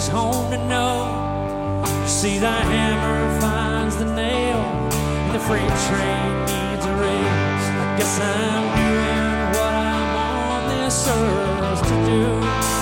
he's home to know. See, the hammer finds the nail, and the freight train needs a race. I guess I'm doing what I'm on this earth to do.